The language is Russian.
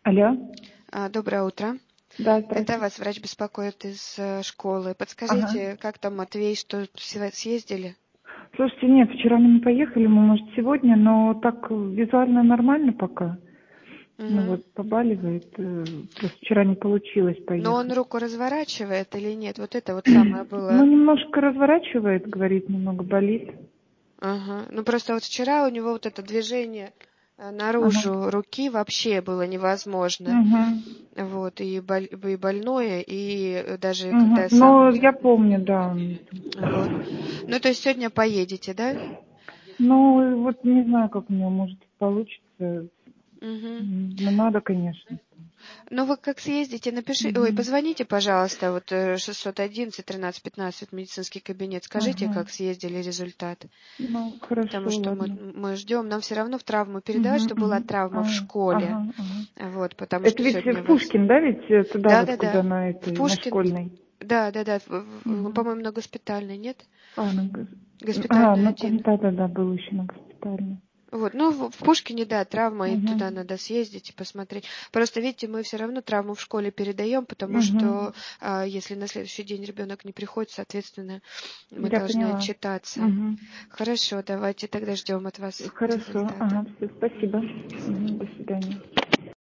Алло. Доброе утро. Да, Это здравствуйте. вас врач беспокоит из школы. Ага. Подскажите, как там Матвей, что съездили? Слушайте, нет, вчера мы не поехали, мы, может, сегодня, но так визуально нормально пока. Ну Мгм. вот, побаливает. Просто вчера не получилось Но он поехать. руку разворачивает или нет? Вот это вот самое Ну, было. немножко разворачивает, говорит, немного болит. Ага. Ну просто вот вчера у него вот это движение Ага. наружу руки вообще было невозможно. Угу. Вот, и больное, и даже когда Угу. я сам... Ну, я помню, да. Вот. Ну, то есть сегодня поедете, да? Ну, вот не знаю, как у него может получится. Угу. Ну, надо, конечно. Ну, вы как съездите, Угу. позвоните, пожалуйста, вот 611-13-15, медицинский кабинет, скажите, Ага. как съездили результат. Ну, Потому хорошо, что ладно. мы ждем, нам все равно в травму передавать, Угу, что была угу. травма в школе. Ага, ага. Вот, потому Это что ведь сегодня в вас... Пушкин, да, ведь туда вот, куда Да-да-да, на в этой, на Пушкин, Школьной? да-да-да, Угу. по-моему, на госпитальной, нет? Ну Госпитальная там, 1. да-да-да, был еще на госпитальной. Вот, ну, в Пушкине, да, травма, и Угу. туда надо съездить и посмотреть. Просто, видите, мы все равно травму в школе передаем, потому Угу. что если на следующий день ребенок не приходит, соответственно, мы Я должны поняла. отчитаться. Угу. Хорошо, давайте тогда ждем от вас Хорошо, результата. ага, все, спасибо. Угу. До свидания.